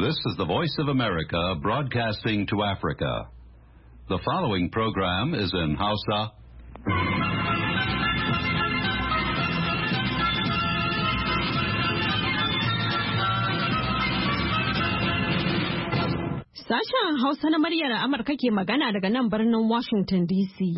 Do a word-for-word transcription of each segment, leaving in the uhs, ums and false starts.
This is the Voice of America broadcasting to Africa. The following program is in Hausa. Sashen Hausa na muryar Amurka ke magana daga nan birnin Washington D C.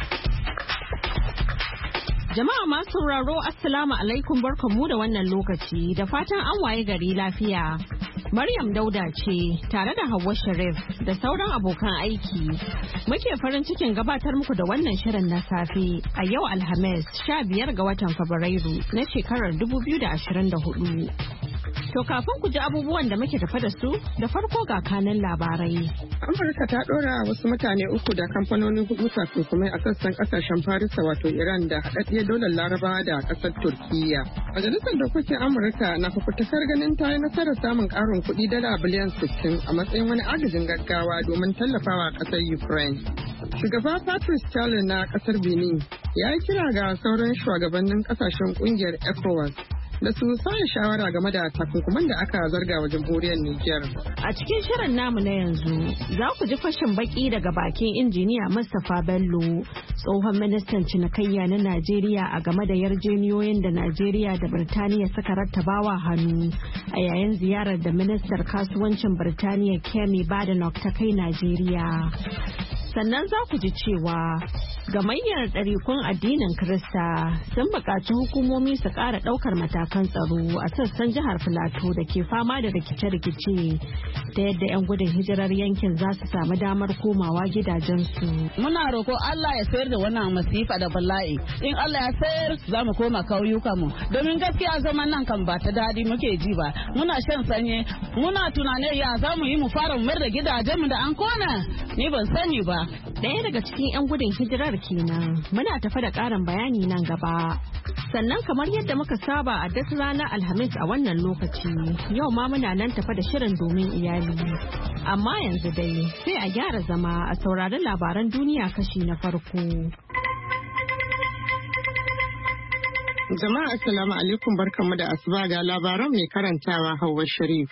Jama'a masu sauraro Assalamu alaikum barkanmu da wannan lokaci da fatan an waye gari lafiya. Maryam Dauda ce tare da Hauwa Sharif da sauran abokan aiki. Muke farin cikin gabatar muku da wannan shirin na safe a yau Alhamis sha biyar ga watan Fabrairu na shekarar dubu biyu da ashirin da hudu. To kafin ku ji abubuwan da muke tafa da su da farko ga kanan labarai. Amurka ta ɗora wasu mutane uku da kamfanoni hudu takunkumai a sassan kasashen Farisa wato Iran da haɗaɗɗiyar daular Larabawa da ƙasar Turkiyya. Majalisar Dokokin Amurka na fafutukar ganin ta yi nasarar samun ƙarin kuɗi dala biliyan sittin a matsayin wani agajin gaggawa domin tallafawa ƙasar Ukraine. Shugaba Patrice Talon na ƙasar Benin ya yi kira ga sauran shugabannin ƙasashen ƙungiyar ECOWAS da su sauya shawara game da takunkuman da aka zarga wa jamhuriyar Nijar. A cikin shirin namu na yanzu za ku ji fashin baki daga bakin injiniya Mustapha Bello, tsohon ministan cinikayya na Najeriya a game da yarjeniyoyin da Najeriya da Birtaniya suka rattabawa hannu a yayin ziyarar da ministar kasuwancin Birtaniya Kemi Badenoch ta kai Najeriya. Sannan za ku ji cewa gamayyar ɗarikun addinin Kirista sun buƙaci hukumomi su ƙara ɗaukar matakan tsaro a sassan jihar Filato da ke fama da rikice-rikice ta yadda 'yan gudun hijirar yankin za su samu damar komawa gidajensu. Muna roƙo Allah ya sayar da wannan masifa da bala'i. In Allah ya sayar za mu koma kauyukanmu. Domin gaskiya zaman nan kan ba ta daɗi muke ji ba. Muna shan sanye, muna tunanin ya za mu yi mu fara mayar da gidajenmu da an kona. Ni ban sani ba. Ɗaya daga cikin 'yan gudun hijirar kenan muna tafa da ƙarin bayani nan gaba. Sannan kamar yadda muka saba a duk ranar Alhamis a wannan lokaci, yau ma muna nan tafa da shirin domin iyali. Amma yanzu dai sai a gyara zama a saurari labaran duniya kashi na farko. Jama'a assalamu alaikum barkanmu da asuba ga labaran mai karantawa Hauwa Sharif.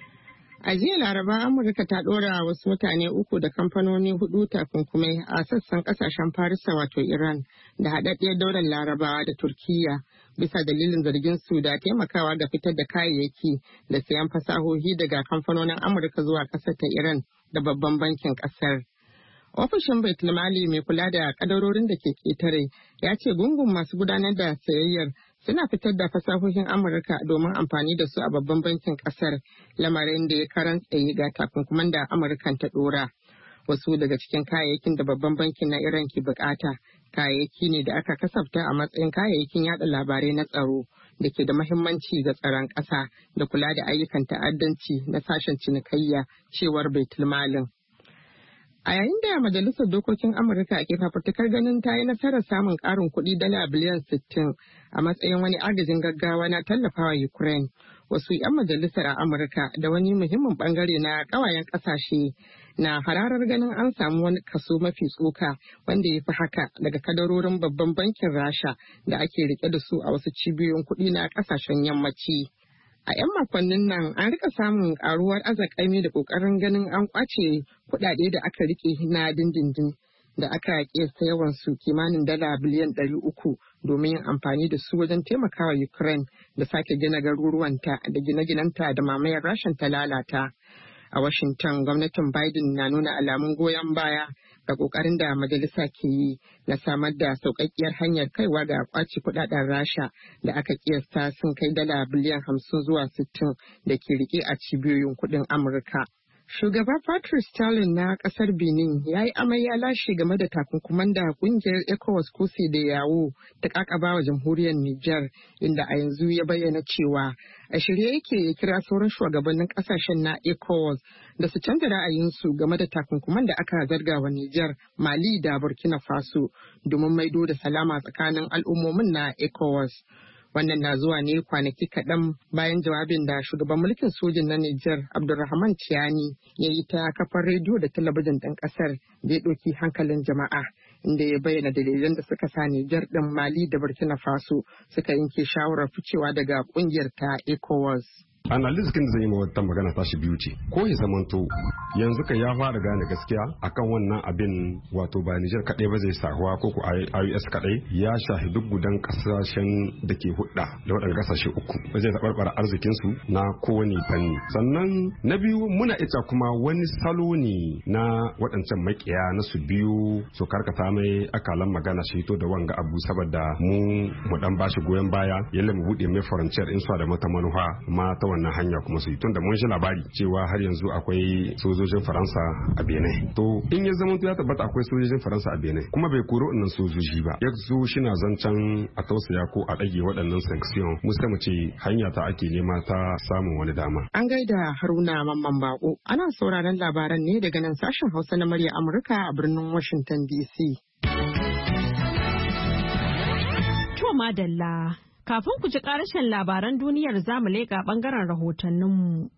A jiya Laraba Amurka ta ɗora wasu mutane uku da kamfanoni hudu takunkumai a sassan kasashen Farisa wato Iran da haɗaɗɗiyar daular Larabawa da Turkiyya bisa dalilin zargin su da taimakawa da fitar da kayayyaki da sayan fasahohi daga kamfanonin Amurka zuwa ƙasar ta Iran da babban bankin ƙasar. Ofishin Baitulmali mai kula da kadarorin da ke ƙetare ya ce gungun masu gudanar da sayayyar suna fitar da fasahohin Amurka domin amfani da su a babban bankin kasar, lamarin da ya karan tsaye ga takunkuman da Amurkan ta dora. Wasu daga cikin kayayyakin da babban bankin na Iran ke bukata kayayyaki ne da aka kasafta a matsayin kayayyakin yada labarai na tsaro da ke da mahimmanci ga tsaron ƙasa da kula da ayyukan ta'addanci na sashen cinikayya, cewar Baitulmalin. A yayin da Majalisar Dokokin Amurka ke fafutukar ganin ta yi nasarar samun ƙarin kuɗi dala biliyan sittin a matsayin wani agajin gaggawa na tallafawa Ukraine, wasu 'yan majalisar a Amurka da wani muhimmin bangare na ƙawayen ƙasashe na hararar ganin an samu wani kaso mafi tsoka wanda ya fi haka daga kadarorin babban bankin Rasha da ake rike da su a wasu cibiyoyin kuɗi na ƙasashen yammaci. A 'yan makonnin nan an rika samun karuwar azakami da kokarin ganin an kwace kuɗaɗe da aka rike na dindindin da aka kiyasta yawan su kimanin dala biliyan ɗari uku domin yin amfani da su wajen taimakawa Ukraine da sake gina garuruwanta da gine-ginenta da mamayar Rashin ta lalata. A Washington, gwamnatin Biden na nuna alamun goyon baya ga kokarin da majalisa ke yi na samar da sauƙaƙƙiyar hanyar kaiwa ga kwaci kudaden Rasha da aka kiyasta sun kai dala biliyan hamsin zuwa sittin da ke rike a cibiyoyin kuɗin Amurka. Shugaba Patrice Talon na kasar Benin ya yi amai ya lashe game da takunkuman da kungiyar ECOWAS ko da yawo ta kakaba wa jamhuriyar Nijar, inda a yanzu ya bayyana cewa a shirye yake ya kira sauran shugabannin kasashen na ECOWAS da su canza ra'ayinsu game da takunkuman da aka zarga wa Nijar, Mali da Burkina Faso domin maido da salama tsakanin al'ummomin na ECOWAS. Wannan na zuwa ne kwanaki kaɗan bayan jawabin da shugaban mulkin sojin na Nijar Abdulrahman Tiani ya yi ta kafar rediyo da talabijin ɗin ƙasar da ya ɗauki hankalin jama'a, inda ya bayyana dalilan da suka sa Nijar ɗin, Mali da Burkina Faso suka yanke shawarar ficewa daga ƙungiyar ta ECOWAS. analysis kin da zan yi ma wata magana tashi biyu ce ko ya zamanto yanzu kan ya fara gane gaskiya akan wannan abin wato ba Niger kadai ba zai sahuwa ko ko I O S kadai ya shahi duk gudan kasashen da ke hudda da waɗannan kasashe uku ba zai tabarbara arzikin su na kowane fanni. Sannan na biyu muna ita kuma wani salo ne na waɗancan makiya na su biyu su karkata mai akalan magana shi to da wanga abu saboda mu mu dan bashi goyon baya yalle mu bude mai frontier in da mata manufa ma ta wannan hanya kuma su tunda mun shi labari cewa har yanzu akwai sojojin Faransa a Benin. To in ya zama ya tabbata akwai sojojin Faransa a Benin kuma bai koro wannan sojoji ba ya zo shi na zancen a tausaya ko a dage waɗannan sanction mu sai mu ce hanya ta ake nema ta samun wani dama. An gaida Haruna Mamman Bako. Ana sauraron labaran ne daga nan sashen Hausa na murya Amurka a birnin Washington D C. To madalla, kafin ku ji ƙarashin labaran duniyar zamu leƙa ɓangaren rahotanninmu.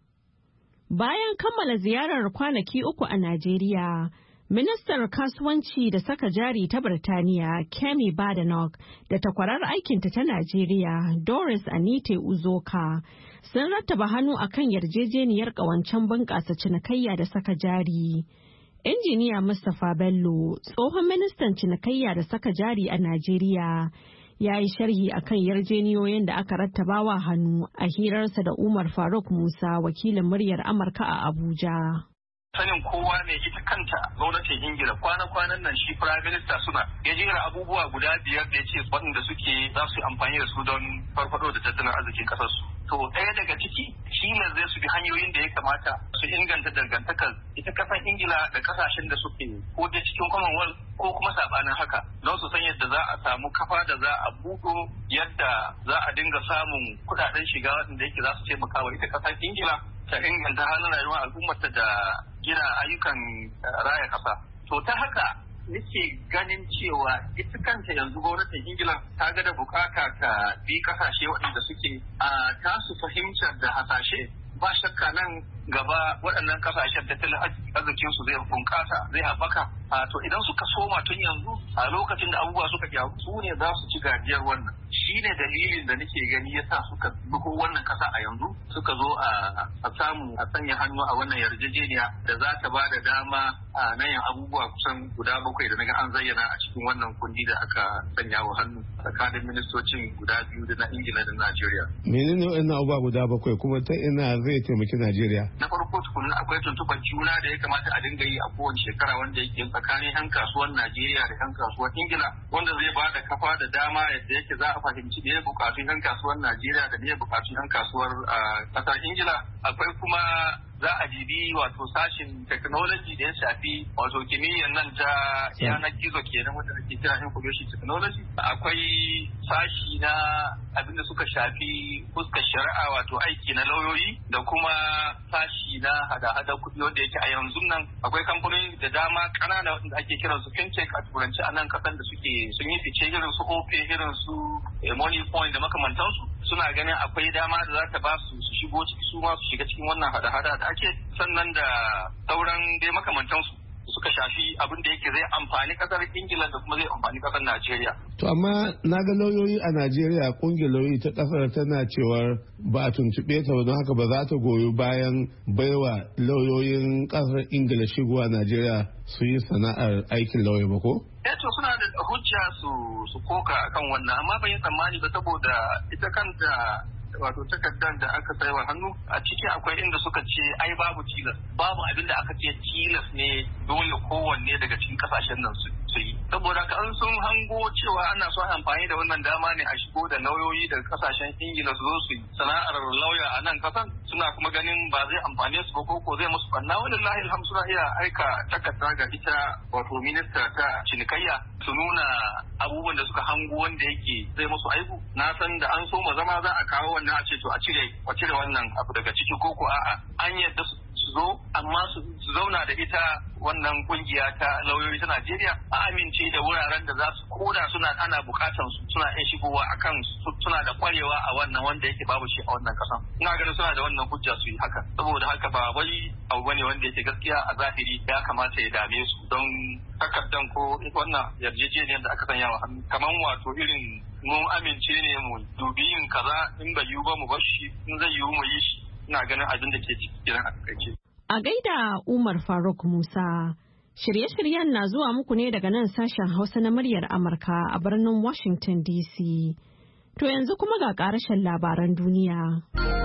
Bayan kammala ziyarar kwanaki uku a Najeriya, Ministar Kasuwanci da Saka Jari ta Birtaniya, Kemi Badenoch, da takwarar aikinta ta Najeriya, Doris Anite Uzoka, sun rattaba hannu akan yarjejeniyar ƙawancen bunƙasa cinikayya da saka jari. Injiniya Mustapha Bello, tsohon ministan cinikayya da saka jari a Najeriya, ya yi sharhi akan yarjeniyoyin da aka rattabawa hannu a hirarsa da Umar Faruk Musa, wakilin muryar Amurka a Abuja. Sanin kowa ne ita kanta gwamnatin Ingila kwana-kwanan nan shi Prime Minister suna ya jera abubuwa guda biyar da ya ce waɗanda suke za su yi amfani da su don farfado da tattalin arzikin ƙasar su. To ɗaya daga ciki shi ne zai su bi hanyoyin da ya kamata su inganta dangantakar ita ƙasar Ingila da ƙasashen da suke ko da cikin Commonwealth ko kuma sabanin haka don su san yadda za a samu kafa da za a buɗo yadda za a dinga samun kuɗaɗen shiga waɗanda yake za su taimaka wa ita ƙasar Ingila ta inganta halin rayuwar al'ummarta da gina ayyukan raya kasa. To ta haka nake ganin cewa ita kanta yanzu gwamnatin Ingila ta ga da bukata ta bi kasashe waɗanda suke a tasu fahimtar da hasashe ba shakka nan gaba waɗannan kasashen tattalin arzikin su zai bunƙasa zai haɓaka. To idan suka soma tun yanzu a lokacin da abubuwa suka gyaru su ne za su ci gajiyar wannan. Shi ne dalilin da nake gani yasa suka buko wannan kasa a yanzu suka zo a samu a sanya hannu a wannan yarjejeniya da za ta ba da dama a nayin abubuwa kusan guda bakwai da naga an zayyana a cikin wannan kundi da aka sanya wa hannu tsakanin ministocin guda biyu da na Ingila da Najeriya. Menene wannan abubuwa guda bakwai kuma ta ina zai taimaki Najeriya? Na farko tukunna akwai tuntuɓar juna da ya kamata a dinga yi a kowace shekara wanda yake tsakanin 'yan kasuwar Najeriya da 'yan kasuwar Ingila wanda zai ba da kafa da dama yadda yake za a fahimci da ya bukatun 'yan kasuwar Najeriya da ya bukatun 'yan kasuwar kasar Ingila. Akwai kuma za a jibi wato sashin technology da ya shafi wato kimiyyar nan ta yanar gizo kenan wanda ake kira information technology. Akwai sashi na abin da suka shafi fuskar shari'a wato aiki na lauyoyi da kuma sashi na hada-hada kuɗi wanda yake a yanzu nan akwai kamfanoni da dama ƙanana wanda ake kiran su fintech a turanci a nan kasan da suke sun yi fice irin su Opay irin su Money Point da makamantansu suna ganin akwai dama da za ta ba su su shigo ciki su ma su shiga cikin wannan hada-hada da ake sannan da sauran dai makamantansu suka shafi abin da yake zai amfani kasar Ingila da kuma zai amfani kasar Najeriya. To amma na ga lauyoyi a Najeriya kungiyar lauyoyi ta kasar tana cewar ba a tuntuɓe ta ba don haka ba za ta goyi bayan baiwa lauyoyin kasar Ingila shigowa Najeriya su yi sana'ar aikin lauya ba ko? Eh to suna da hujja su su koka akan wannan amma ban yi tsammani ba saboda ita kanta wato takardar da aka saiwa hannu a ciki akwai inda suka ce ai babu tilas babu abin da aka ce tilas ne dole kowanne daga cikin kasashen nan su yi saboda ka an sun hango cewa ana so amfani da wannan dama ne a shigo da lauyoyi daga kasashen Ingila su zo su yi sana'ar lauya a nan kasan suna kuma ganin ba zai amfane su ba ko ko zai musu banna wallahi alhamdu suna iya aika takarda ga ita wato minista ta cinikayya su nuna abubuwan da suka hango wanda yake zai musu aibu na san da an so ma zama za a kawo wannan a ce to a cire a cire wannan abu daga ciki ko ko a'a an yadda su zo amma su zauna da ita wannan kungiya ta lauyoyi ta Najeriya a amince da wuraren da za su koda suna ana bukatan su suna iya shigowa akan suna da kwarewa a wannan wanda yake babu shi a wannan kasan ina ganin suna da wannan hujja su yi haka saboda haka ba wai abu bane wanda yake gaskiya a zahiri ya kamata ya dame su don takardan ko wannan yarjejeniyar da aka sanya wa hannu kaman wato irin mun amince ne mu dubi yin kaza in bai yiwu ba mu bar shi in zai yiwu mu yi shi ina ganin abin da ke ciki kenan a takaice. A gaida Umar Faruk Musa. Shirye-shiryen na zuwa muku ne daga nan sashen Hausa na muryar Amurka a birnin Washington D C. To yanzu kuma ga ƙarashin labaran duniya.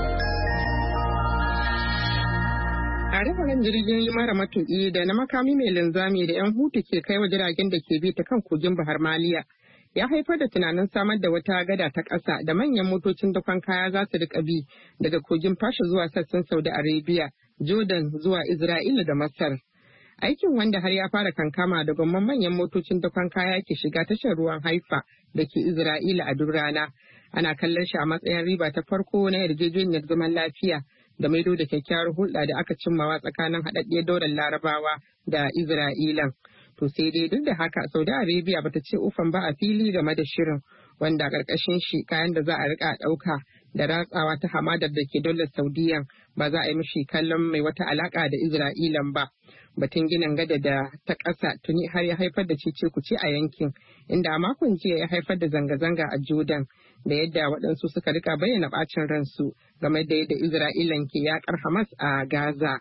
Hare-haren jirgin mara matuƙi da na makami mai linzami da 'yan hutu ke kai wa jiragen da ke bi ta kan kogin Bahar Maliya ya haifar da tunanin samar da wata gada ta ƙasa da manyan motocin dakon kaya za su riƙa bi daga kogin Fasha zuwa sassan Saudi Arabia, Jordan zuwa Isra'ila da Masar. Aikin wanda har ya fara kankama da gwamman manyan motocin dakon kaya ke shiga tashar ruwan Haifa da ke Isra'ila a duk rana. Ana kallon shi a matsayin riba ta farko na yarjejeniyar zaman lafiya da maido da kyakkyawar hulɗa da aka cimmawa tsakanin haɗaɗɗiyar daular Larabawa da Isra'ilan. To sai dai duk da haka Saudi Arabia bata ce ufan ba a fili game da shirin wanda ƙarƙashin shi kayan da za a riƙa ɗauka da ratsawa ta hamadar da ke daular Saudiyan ba za a yi mishi kallon mai wata alaƙa da Isra'ilan ba. Batun ginin gada da ta ƙasa tuni har ya haifar da cece kuce a yankin inda a makon jiya ya haifar da zanga-zanga a Jordan da yadda waɗansu suka rika bayyana ɓacin ransu game da yadda Isra'ilan ke yaƙar Hamas a Gaza.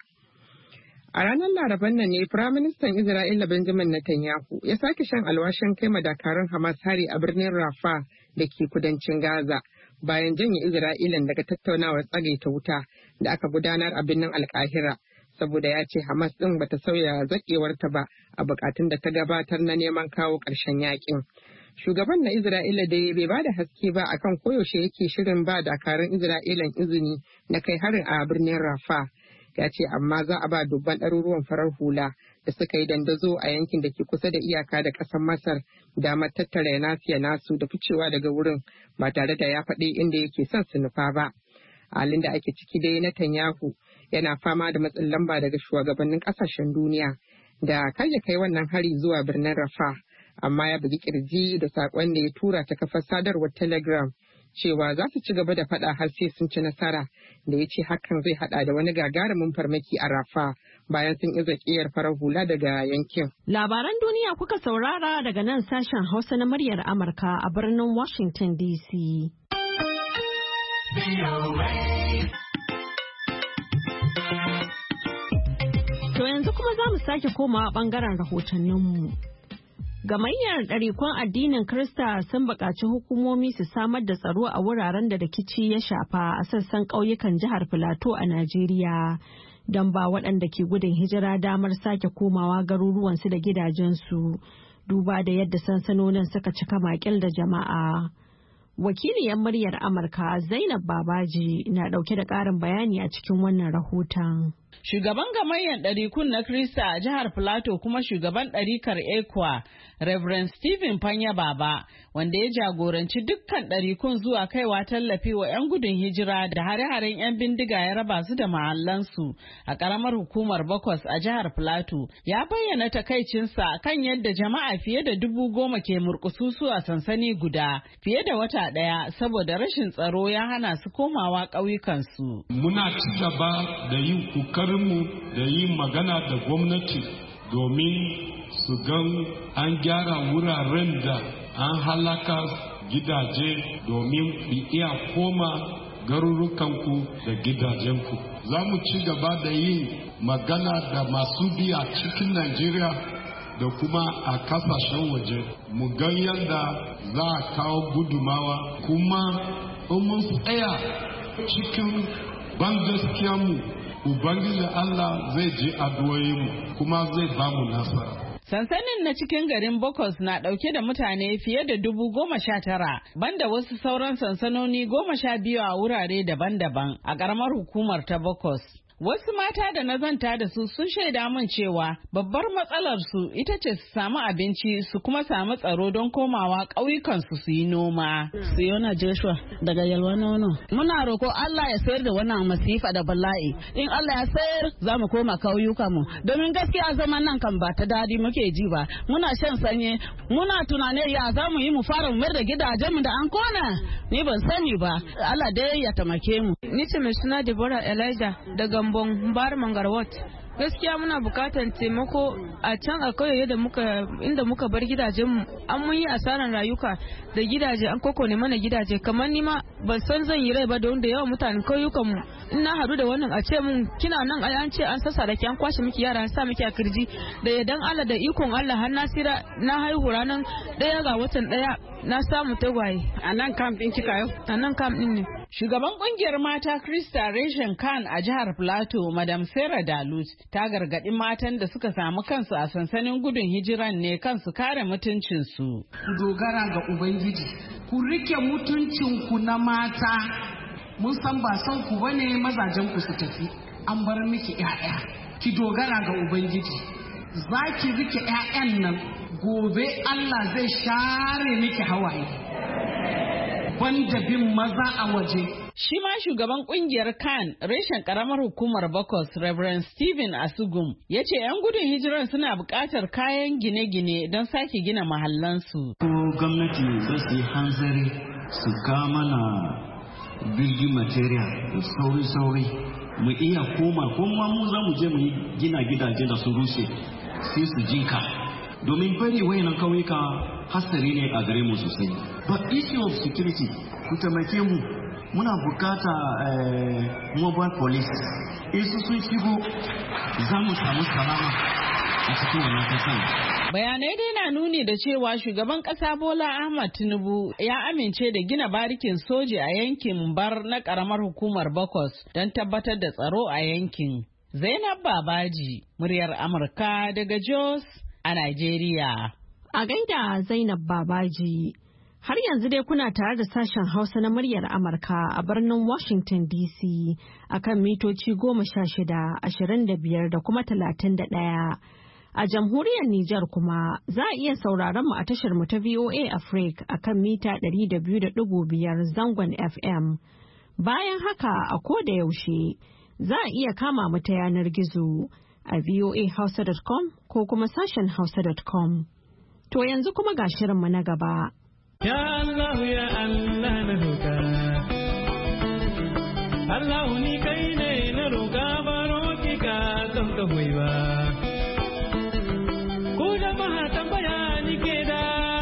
A ranar Laraban nan ne Firaministan Isra'ila Benjamin Netanyahu ya sake shan alwashin kai dakarun Hamas hari a birnin Rafah da ke kudancin Gaza bayan janye Isra'ilan daga tattaunawar tsagaita wuta da aka gudanar a birnin Alkahira. Saboda ya ce Hamas ɗin bata sauya zaƙewarta ba a buƙatun da ta gabatar na neman kawo ƙarshen yaƙin. Shugaban na Isra'ila dai bai ba da haske ba akan koyaushe yake shirin ba dakarun Isra'ilan izini na kai harin a birnin Rafah. Ya ce amma za a ba dubban ɗaruruwan farar hula da suka yi dandazo a yankin da ke kusa da iyaka da ƙasar Masar damar tattara nafiya nasu da ficewa daga wurin ba tare da ya faɗi inda yake son su nufa ba. Halin da ake ciki dai Netanyahu yana fama da matsin lamba daga shugabannin ƙasashen duniya da kar ya kai wannan hari zuwa birnin Rafah, amma ya bugi kirji da saƙon da ya tura ta kafar sadarwar Telegram cewa za su ci gaba da faɗa har sai sun ci nasara, da ya ce hakan zai haɗa da wani gagarumin farmaki a Rafah bayan sun iza ƙiyar farar hula daga yankin. Labaran duniya kuka saurara daga nan sashen Hausa na muryar Amurka a birnin Washington D C. To yanzu kuma za mu sake komawa ɓangaren rahotanninmu. Gamayyar ɗarikun addinin Kirista sun buƙaci hukumomi su samar da tsaro a wuraren da rikici ya shafa a sassan ƙauyukan jihar Filato a Najeriya don ba waɗanda ke gudun hijira damar sake komawa garuruwansu da gidajensu duba da yadda sansanonin suka cika makil da jama'a. Wakiliyar muryar Amurka Zainab Babaji na ɗauke da ƙarin bayani a cikin wannan rahoton. Shugaban gamayyar ɗarikun na Krista a jihar Filato kuma shugaban ɗarikar Ekwa, Reverend Stephen Panya Baba, wanda ya jagoranci dukkan ɗarikun zuwa kaiwa tallafi wa 'yan gudun hijira da hare-haren 'yan bindiga ya raba su da mahallansu a ƙaramar hukumar Bokos a jihar Filato, ya bayyana takaicinsa kan yadda jama'a fiye da dubu goma ke murƙususu a sansani guda fiye da wata ɗaya saboda rashin tsaro ya hana su komawa ƙauyukansu. Muna ci gaba da yin kuka mu da yin magana da gwamnati domin su gan an gyara wuraren da an halaka gidaje domin ku iya koma garurukanku da gidajenku. Za mu ci gaba da yin magana da masu biya cikin Najeriya da kuma a kasashen waje mu gan yadda za a kawo gudumawa kuma in mun tsaya cikin ban gaskiyarmu Ubangiji Allah zai ji addu'o'inmu kuma zai ba mu nasara. Sansanin na cikin garin Bokos na ɗauke da mutane fiye da dubu goma sha tara, banda wasu sauran sansanoni goma sha biyu a wurare daban-daban a ƙaramar hukumar ta Bokos. Wasu mata da na zanta da su sun shaida min cewa babbar matsalar su ita ce su samu abinci su kuma samu tsaro don komawa ƙauyukansu su yi noma. Siyona Joshua daga Yalwa Nono. Muna roko Allah ya sayar da wannan masifa da bala'i. In Allah ya sayar za mu koma ƙauyuka mu. Domin gaskiya zaman nan kan ba ta dadi muke ji ba. Muna shan sanye, muna tunane ya za mu yi mu fara mu da gidajenmu da an kona. Ni ban sani ba. Allah dai ya tamake mu. Ni ce mai suna Deborah Elijah daga Mbong Mbar Mangarwat. Gaskiya muna bukatan taimako a can a kauye da muka inda muka bar gidajenmu. An mun yi asaran rayuka da gidaje an koko ne mana gidaje kamar ni ma ban san zan yi rai ba don da yawan mutanen kauyukan mu in na hadu da wannan a ce mun kina nan an ce an sassa da ki an kwashe miki yara an sa miki a kirji da yadan Allah da ikon Allah har na sira na haihu ranan daya ga watan daya na samu tagwaye. A nan camp din kika yau? A nan camp din ne. Shugaban kungiyar mata Krista Reshen Khan a jihar Plateau, Madam Sarah Dalut, ta gargaɗi matan da suka samu kansu a sansanin gudun hijiran ne kansu kare mutuncinsu. Ku dogara ga Ubangiji, ku rike mutuncinku na mata, mun san ba son ku bane mazajen ku su tafi, an bar miki ƴaƴa. Ki dogara ga Ubangiji, za ki rike ƴaƴan nan, gobe Allah zai share miki hawaye. Banda bin maza a waje. Shi ma shugaban kungiyar Khan reshen karamar hukumar Bokos, Reverend Stephen Asugum, ya ce 'yan gudun hijirar suna buƙatar kayan gine-gine don sake gina mahallansu. Ko gwamnati za su yi hanzari su kawo mana building material da sauri-sauri mu iya koma kuma mu za mu je mu gina gidaje da su rushe sai su jinka. Domin bari wayannan kauyuka hasari ne a gare mu sosai. But issue of security, ku taimake mu muna bukata mobile police. Isu sun shigo za mu samu salama a cikin wannan kasan. Bayanai dai na nuni da cewa shugaban kasa Bola Ahmad Tinubu ya amince da gina barikin soji a yankin Bar na karamar hukumar Bokos don tabbatar da tsaro a yankin. Zainab Babaji, muryar Amurka daga Jos a Najeriya. A gaida Zainab Babaji, har yanzu dai kuna tare da sashen Hausa na muryar Amurka a birnin Washington D C akan mitoci goma sha shida, ashirin da biyar da kuma talatin da ɗaya. A jamhuriyar Nijar kuma za a iya sauraron mu a tashar mu ta V O A Africa akan mita ɗari da biyu da ɗigo biyar zangon F M. Bayan haka a ko da yaushe za a iya kama mu ta yanar gizo a voa hausa dot com ko kuma sashen hausa dot com. To yanzu kuma ga shirinmu na gaba. Ya Allah ya Allah na roƙa. Allah ni kai ne na roƙa baro ki ka don ka hoyi ba. Ku jama'a tambaya ni ke da.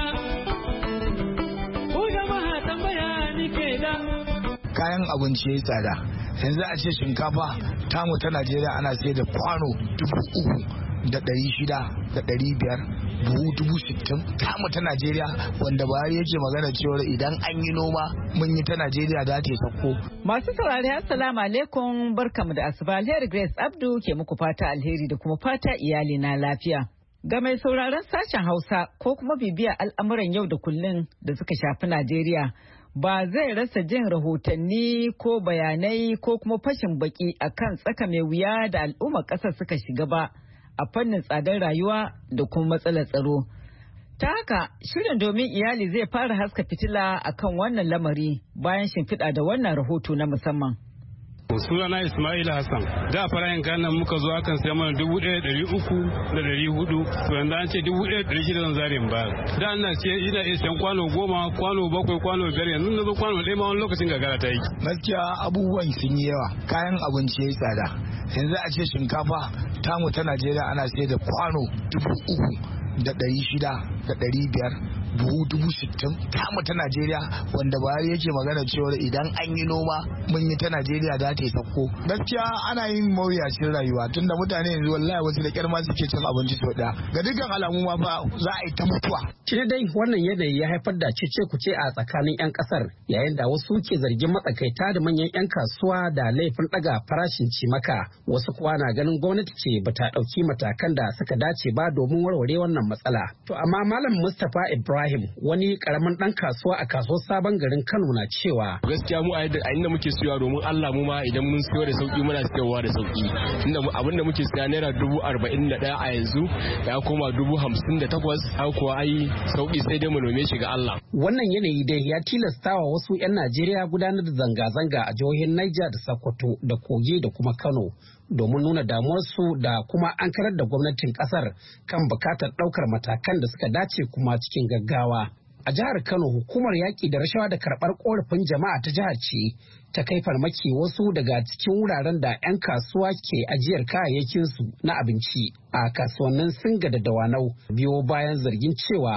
Ku jama'a tambaya ni ke da. Kayan abinci ya tsada. Yanzu a ce shinkafa tamu ta Najeriya ana sayar da kwano dubu uku da ɗari shida da ɗari biyar buhu dubu sittin tamu ta Najeriya wanda Buhari yake magana cewa idan an yi noma mun yi ta Najeriya za ta sauko. Masu saurari assalamu alaikum barkamu da asuba. Alheri Grace Abdu ke muku fata alheri da kuma fata iyali na lafiya. Ga mai sauraron sashen Hausa ko kuma bibiya al'amuran yau da kullun da suka shafi Najeriya ba zai rasa jin rahotanni ko bayanai ko kuma fashin baki akan tsaka mai wuya da al'ummar ƙasar suka shiga ba a fannin tsadar rayuwa da kuma matsalar tsaro. Ta haka shirin domin iyali zai fara haska fitila akan wannan lamari bayan shimfiɗa da wannan rahoto na musamman. Sunana Ismail Hassan. Da farayin kanan muka zo akan sai mana dubu ɗaya ɗari uku da ɗari hudu. To yanzu an ce dubu ɗaya ɗari shida zan zare in bayar. Da ina ce ina iya sayan kwano goma, kwano bakwai, kwano biyar. Yanzu na zo kwano ɗaya ma wani lokacin gagara ta yi. Gaskiya abubuwan sun yi yawa. Kayan abinci ya yi tsada. Yanzu a ce shinkafa tamu ta Najeriya ana sayar da kwano dubu uku da ɗari shida da ɗari biyar. buhu dubu sittin tamu ta Najeriya wanda Buhari yake magana cewa idan an yi noma mun yi ta Najeriya za ta yi sauko. Gaskiya ana yin mawuyacin rayuwa tunda mutane yanzu wallahi wasu da kyar ma suke cin abinci sau daya. Ga dukkan alamu ma fa za a yi ta mutuwa. Shi dai wannan yanayi ya haifar da cece kuce a tsakanin 'yan kasar yayin da wasu ke zargin matsakaita da manyan 'yan kasuwa da laifin daga farashin cimaka. Wasu kuwa na ganin gwamnati ce bata dauki matakan da suka dace ba domin warware wannan matsala. To amma Malam Mustapha Ibrahim Ibrahim wani karamin dan kasuwa a kasuwar Sabon Garin Kano na cewa gaskiya mu a inda muke siyowa domin Allah mu ma idan mun siyo da sauki muna siyowa da sauki inda abin da muke siya naira dubu arba'in da ɗaya a yanzu ya koma dubu hamsin da takwas har kuwa ai sauki sai dai mu nome shi ga Allah. Wannan yanayi dai ya tilastawa wasu 'yan Najeriya gudanar da zanga-zanga a jihohin Niger da Sokoto da Kogi da kuma Kano domin nuna damuwarsu da kuma an karar da gwamnatin kasar kan bukatar daukar matakan da suka dace kuma cikin gaggawa. A jihar Kano hukumar yaƙi da rashawa da karɓar ƙorafin jama'a ta jihar ce ta kai farmaki wasu daga cikin wuraren da 'yan kasuwa ke ajiyar kayayyakinsu na abinci a kasuwannin Singa da Dawanau biyo bayan zargin cewa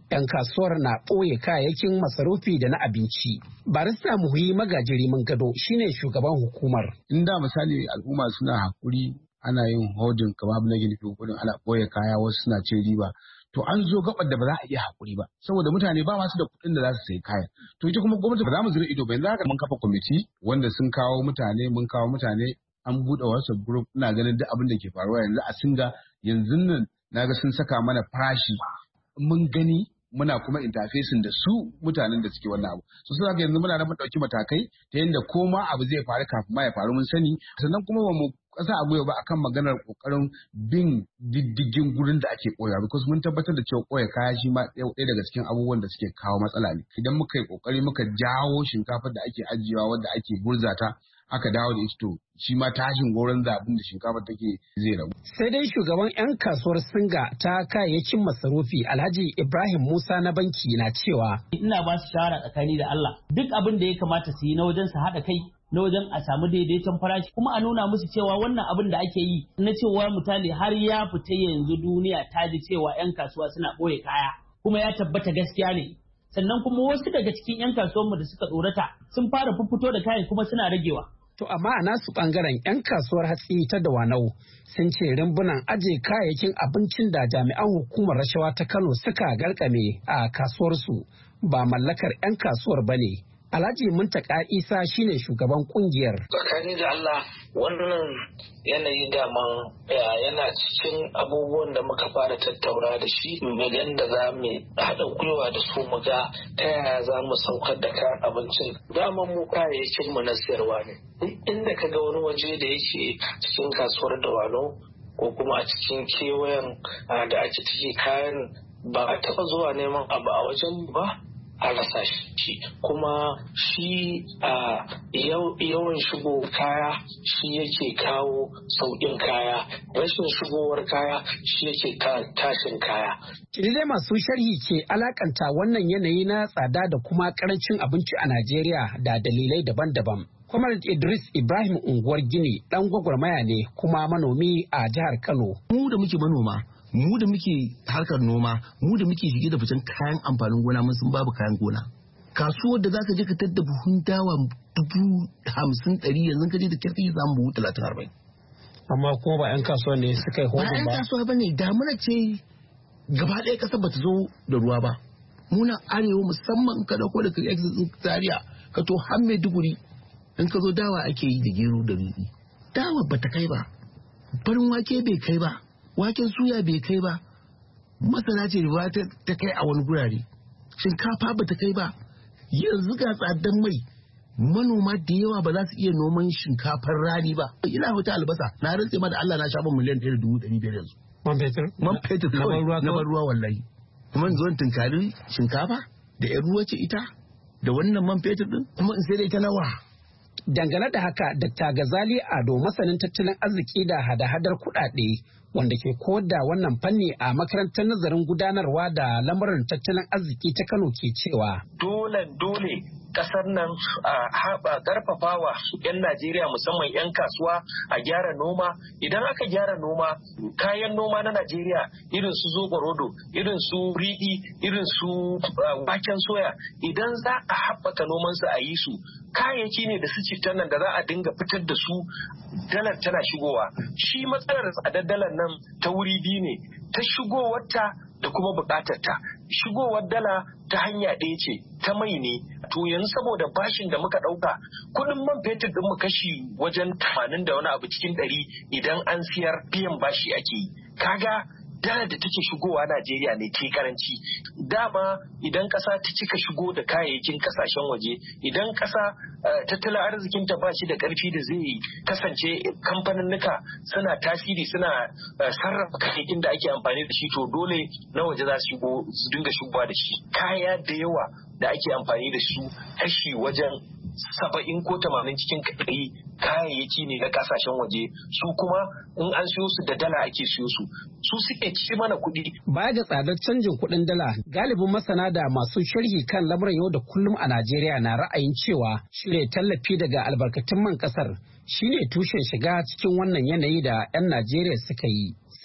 'yan kasuwar na ɓoye kayayyakin masarufi da na abinci. Barista Muhi Magajiri Mangado shine shugaban hukumar. Inda misali al'umma suna hakuri ana yin hodin kamar na gini kudin ana ɓoye kaya wasu suna cin riba. To an zo gabar da ba za a iya hakuri ba saboda mutane ba masu da kuɗin da za su sayi kayan. To ita kuma gwamnati ba za mu zira ido ba yanzu haka mun kafa kwamiti wanda sun kawo mutane mun kawo mutane an buɗe WhatsApp group ina ganin duk abin da ke faruwa yanzu a singa yanzu nan naga sun saka mana farashi mun gani muna kuma interfacing da su mutanen da suke wannan abu. So sai haka yanzu muna da mun dauki matakai ta yanda koma abu zai faru kafin ma ya faru mun sani sannan kuma ba mu kasa a gwiwa ba akan maganar kokarin bin diddigin gurin da ake koya because mun tabbatar da cewa koya kaya shi ma ɗaya daga cikin abubuwan da suke kawo matsala ne. Idan muka yi kokari muka jawo shinkafar da ake ajiyewa wadda ake gurzata aka dawo da ita to shi ma tashin goron zabin da shinkafa take zai rabu. Sai dai shugaban 'yan kasuwar Singa ta kayayyakin masarufi Alhaji Ibrahim Musa na banki na cewa. Ina ba su shawara tsakani da Allah duk abin da ya kamata su yi na wajen su haɗa kai na wajen a samu daidaiton farashi kuma a nuna musu cewa wannan abin da ake yi na cewa mutane har ya fita yanzu duniya ta ji cewa 'yan kasuwa suna ɓoye kaya kuma ya tabbata gaskiya ne. Sannan kuma wasu daga cikin 'yan kasuwanmu da suka tsorata sun fara fuffuto da kayan kuma suna ragewa. To amma a nasu bangaren 'yan kasuwar hatsi ta Dawanau sun ce rumbunan aje kayayyakin abincin da jami'an hukumar rashawa ta Kano suka garkame a kasuwarsu ba mallakar 'yan kasuwar ba ne. Alhaji Muntaka Isa shine shugaban kungiyar. Tsakani da Allah wannan yanayi daman yana cikin abubuwan da muka fara tattauna da shi miliyan da za mu haɗa gwiwa da su mu ga ta yaya za mu saukar da kayan abincin. Daman mu kayayyakin mu na siyarwa ne. Inda ka ga wani waje da yake cikin kasuwar Dawanau ko kuma a cikin kewayen da ake ciki kayan ba a taɓa zuwa neman abu a wajen ba. A rasa shi kuma shi a yawan shigo kaya shi yake kawo sauƙin kaya rashin shigowar kaya shi yake tashin kaya. Dalilai masu sharhi ke alakanta wannan yanayi na tsada da kuma karancin abinci a Najeriya da dalilai daban-daban. Comrade Idris Ibrahim Unguwar Gini ɗan gwagwarmaya ne kuma manomi a jihar Kano. Mu da muke manoma mu da muke harkar noma mu da muke shige da fitan kayan amfanin gona mun sun babu kayan gona kasuwar da zaka je ka tadda buhun dawa dubu hamsin ɗari yanzu ka je da kirki za mu buhu talatin arba'in. Amma kuma ba 'yan kasuwa ne suka yi hodin ba. Ba 'yan kasuwa ba ne damuna ce gaba ɗaya ƙasar ba ta zo da ruwa ba. Muna arewa musamman ka dauko da exit Zaria ka to har Maiduguri in ka zo dawa ake yi da gero da riɗi. Dawa ba ta kai ba farin wake bai kai ba. Waken suya bai kai ba, masana ce ba ta kai a wani gurare, shinkafa ba ta kai ba, yanzu ga tsadan mai manoma da yawa ba za su iya noman shinkafar rani ba. Ina wata albasa na rantse ma da Allah na shafa miliyan ɗaya da dubu ɗari biyar yanzu. Man fetur? Man fetur kawai na ban ruwa wallahi. Kuma in zo in tunkari shinkafa da ƴan ruwa ce ita da wannan man fetur ɗin kuma in sai da ita nawa. Dangane da haka, Dakta Gazali Ado masanin tattalin arziki da hada-hadar kuɗaɗe wanda ke koyar da wannan fanni a makarantar nazarin gudanarwa da lamarin tattalin arziki ta Kano ke cewa. Dole dole kasar nan a haɓa ƙarfafawa 'yan Najeriya musamman 'yan kasuwa a gyara noma. Idan aka gyara noma, kayan noma na Najeriya irin su zoɓorodo, irin su riɗi, irin su waken soya, idan za a haɓaka nomansu a yi su, kayayyaki ne da su citan nan da za a dinga fitar da su dalar tana shigowa. Shi matsalar tsadar dalar nan ta wuri biyu ne, ta shigowarta da kuma buƙatarta. Shigowar dala ta hanya ɗaya ce, ta mai ne. To yanzu saboda bashin da muka ɗauka, kuɗin man fetur ɗin mu kashi wajen tamanin da wani abu cikin ɗari idan an siyar biyan bashi ake yi. Kaga dalar da take shigowa Najeriya ne ke karanci. Dama idan ƙasa ta cika shigo da kayayyakin ƙasashen waje, idan ƙasa tattalin arzikinta ba shi da ƙarfi da zai kasance kamfaninnika suna tasiri suna sarrafa kayayyakin da ake amfani da shi, to dole na waje za su shigo su dinga shigowa da shi. Kaya da yawa da ake amfani da su kashi wajen saba'in ko tamanin cikin ɗari kayayyaki ne na kasashen waje, su kuma in an siyo su da dala ake siyo su su suke ci mana kuɗi. Baya ga tsadar canjin kuɗin dala, galibin masana da masu sharhi kan lamuran yau da kullum a Najeriya na ra'ayin cewa shirya tallafi daga albarkatun man ƙasar shine tushen shiga cikin wannan yanayi da 'yan Najeriya suka yi.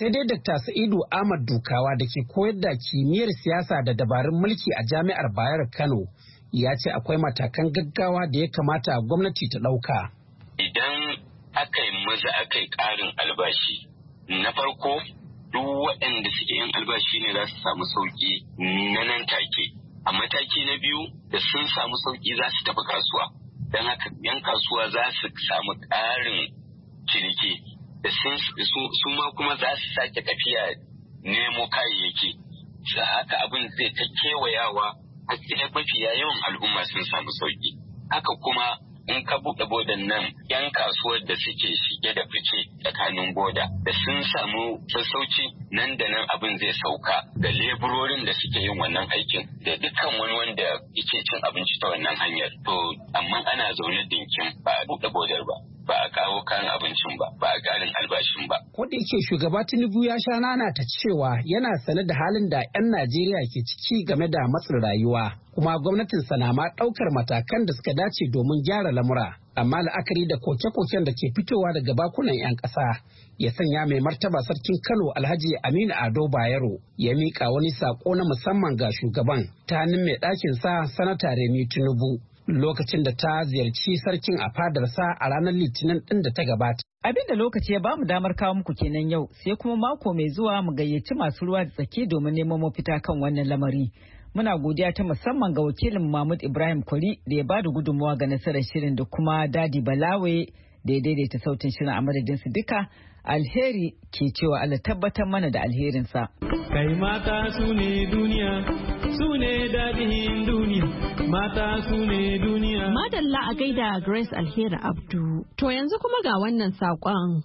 Sai dai Dakta Sa'idu Ahmad Dukawa da ke koyar da kimiyyar siyasa da dabarun mulki a Jami'ar Bayero Kano ya ce akwai matakan gaggawa da ya kamata gwamnati ta ɗauka. Idan aka yi maza aka yi ƙarin albashi, na farko duk waɗanda suke yin albashi ne za su samu sauƙi na nan take. A mataki na biyu da sun samu sauƙi za su tafi kasuwa. Don haka yan kasuwa za su samu ƙarin ciniki. Da su ma kuma za su sake tafiya nemo kayayyaki. Sa haka abin zai ta kewayawa a cikin mafiya yawan al'umma sun samu sauƙi. Haka kuma in ka buɗe bodan nan yan kasuwar da suke shige da fice tsakanin boda da sun samu sassauci nan da nan abin zai sauka ga leburorin da suke yin wannan aikin da dukkan wani wanda yake cin abinci ta wannan hanyar. To amma ana zaune dinkin ba a buɗe bodar ba. Ba a kawo kayan abincin ba, ba a ƙarin albashin ba. Ko da yake shugaba Tinubu ya sha nana ta cewa yana sane da halin da 'yan Najeriya ke ciki game da matsin rayuwa, kuma gwamnatin na ma ɗaukar matakan da suka dace domin gyara lamura. Amma la'akari da koke-koken da ke fitowa daga bakunan 'yan ƙasa ya sanya mai martaba sarkin Kano Alhaji Aminu Ado Bayero ya miƙa wani saƙo na musamman ga shugaban ta hannun mai ɗakin sa Sanata Remi Tinubu. Lokacin da ta ziyarci sarkin a fadarsa a ranar Litinin ɗin da ta gabata. Abin da lokaci ya bamu damar kawo muku kenan yau, sai kuma mako mai zuwa mu gayyaci masu ruwa da tsaki domin neman mafita kan wannan lamari. Muna godiya ta musamman ga wakilin Mahmud Ibrahim Kwari da ya bada gudunmawa ga nasarar shirin da kuma Dadi Balawe da ya daidaita sautin shirin a madadin su duka. Alheri ke cewa Allah tabbatar mana da alherinsa. Kai mata su ne duniya, su ne daɗin duniya, mata su ne duniya. Madalla a gaida Grace Alheri Abdu. To yanzu kuma ga wannan saƙon.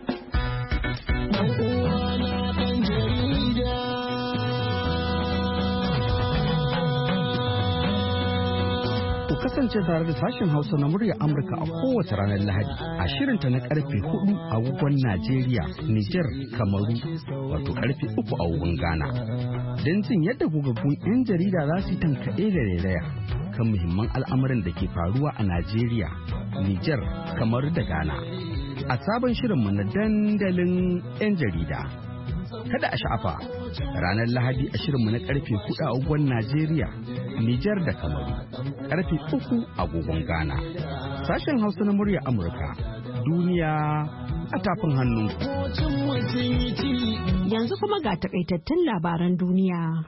Ku kasance tare da sashen Hausa na murya Amurka a kowace ranar Lahadi a shirinta na karfe hudu agogon Najeriya, Nijar, Kamaru, wato karfe uku agogon Ghana. Don jin yadda gugaggun 'yan jarida za su yi tankaɗe da rairaya kan muhimman al'amuran da ke faruwa a Najeriya, Nijar, Kamaru da Ghana. A sabon shirinmu na dandalin 'yan jarida. Kada a sha'afa ranar Lahadi a shirinmu na karfe hudu agogon Najeriya, Nijar da Kamaru, karfe uku agogon Ghana. Sashen Hausa na murya Amurka, duniya a tafin hannu. Yanzu kuma ga takaitattun labaran duniya.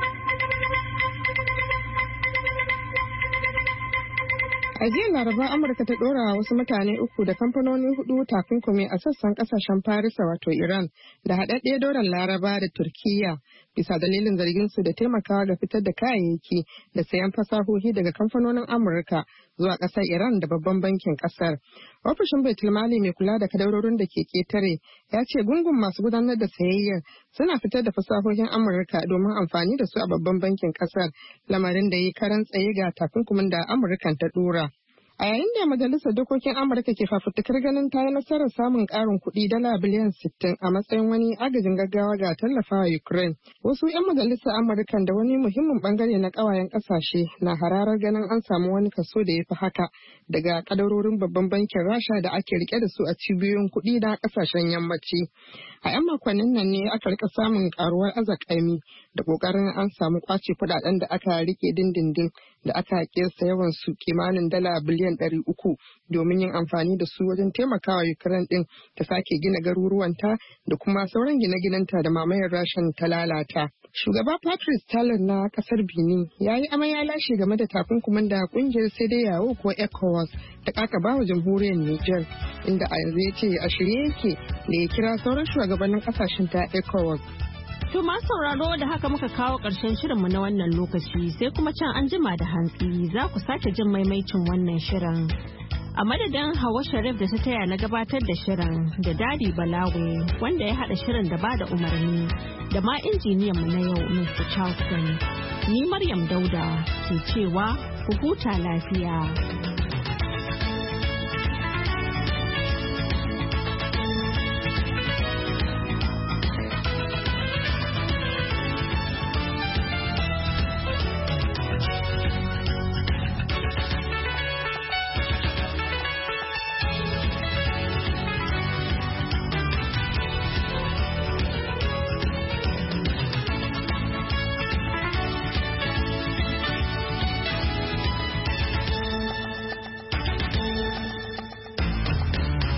A jiya Laraba Amurka ta ɗora wasu mutane uku da kamfanoni hudu takunkumi a sassan kasashen Farisa wato Iran da haɗaɗɗe doron Laraba da Turkiyya bisa dalilin zargin su da taimakawa ga fitar da kayayyaki da sayan fasahohi daga kamfanonin Amurka zuwa ƙasar Iran da babban bankin ƙasar. Ofishin Baitulmali mai kula da kadarorin da ke ketare ya ce gungun masu gudanar da sayayyar suna fitar da fasahohin Amurka domin amfani da su a babban bankin ƙasar, lamarin da yi karan tsaye ga takunkumin da Amurkan ta ɗora. A yayin da Majalisar Dokokin Amurka ke fafutukar ganin ta yi nasarar samun ƙarin kuɗi dala biliyan sittin a matsayin wani agajin gaggawa ga tallafawa Ukraine, wasu 'yan majalisar Amurkan da wani muhimmin bangare na ƙawayen ƙasashe na hararar ganin an samu wani kaso da ya fi haka daga kadarorin babban bankin Rasha da ake rike da su a cibiyoyin kuɗi na ƙasashen yammaci. A 'yan makonnin nan ne aka rika samun ƙaruwar azakami da ƙoƙarin an samu ƙwace kuɗaɗen da aka rike dindindin da aka kesa yawan su kimanin dala biliyan ɗari uku domin yin amfani da su wajen taimakawa Ukraine ɗin ta sake gina garuruwanta da kuma sauran gine-ginenta da mamayar Rashan ta lalata. Shugaba Patrice Talon na kasar Benin ya yi amai ya lashe game da takunkumin da kungiyar sai dai yawo ko ECOWAS ta kaka bawa jamhuriyar Niger, inda a yanzu ya ce a shirye yake da ya kira sauran shugabannin kasashen ta ECOWAS. To masu sauraro da haka muka kawo ƙarshen shirinmu na wannan lokaci, sai kuma can an jima da hantsi za ku sake jin maimaicin wannan shirin. A madadin Hawa Sharif da ta taya na gabatar da shirin da Dadi Balawe wanda ya haɗa shirin da ba da umarni da ma injiniyanmu na yau mister Charleston. Ni Maryam Dauda ke cewa ku huta lafiya.